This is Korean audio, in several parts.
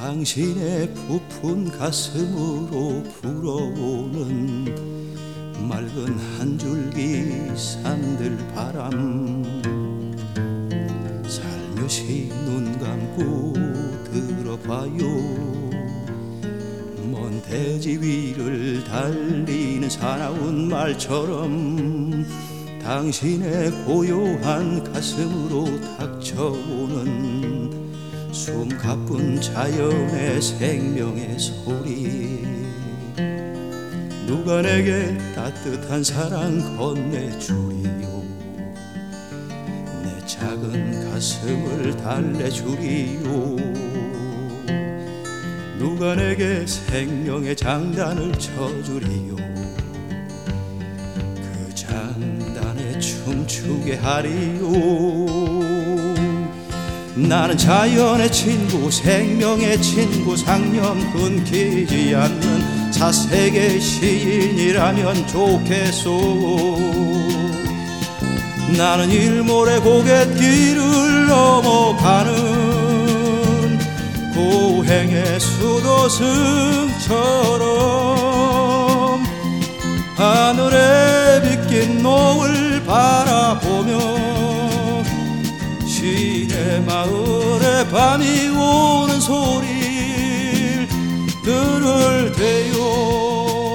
당신의 부푼 가슴으로 불어오는 맑은 한 줄기 산들바람, 살며시 눈 감고 들어봐요. 먼 대지 위를 달리는 사나운 말처럼 당신의 고요한 가슴으로 닥쳐오는 숨가쁜 자연의 생명의 소리. 누가 내게 따뜻한 사랑 건네주리요. 내 작은 가슴을 달래주리요. 누가 내게 생명의 장단을 쳐주리요. 그 장단에 춤추게 하리요. 나는 자연의 친구, 생명의 친구, 상념 끊기지 않는 사색의 시인이라면 좋겠소. 나는 일몰의 고갯길을 넘어가는 고행의 수도승처럼 하늘에 빗긴 노을 바라보며 시내 마을에 밤이 오는 소리를 들을 때요.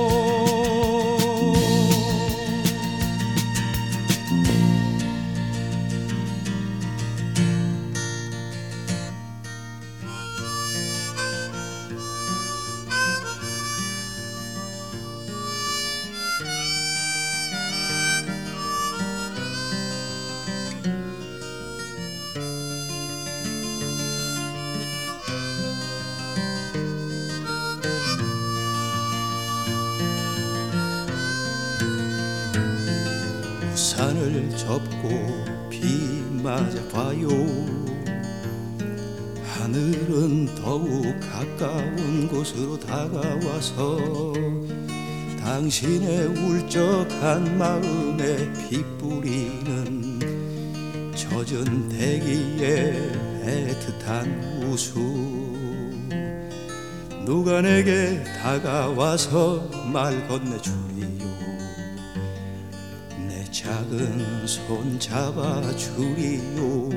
우산을 접고 비 맞아 봐요. 하늘은 더욱 가까운 곳으로 다가와서 당신의 울적한 마음에 빗뿌리는 젖은 대기의 애틋한 웃음. 누가 내게 다가와서 말 건네주리요. 내 작은 손 잡아주리요.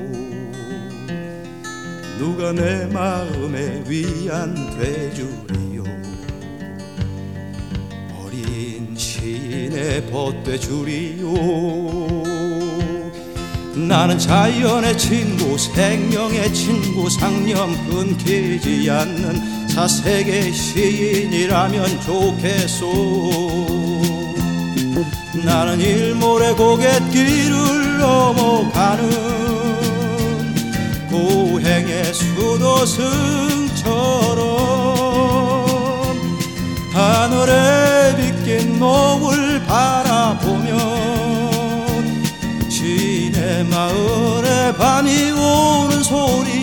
누가 내 마음에 위안 돼주리요. 어린 시인의 벗돼주리요. 나는 자연의 친구, 생명의 친구, 상념 끊기지 않는 사색의 시인이라면 좋겠소. 나는 일몰의 고갯길을 넘어가는 고행의 수도승처럼 하늘에 빗긴 노을 바라보며 시내 마을에 밤이 오는 소리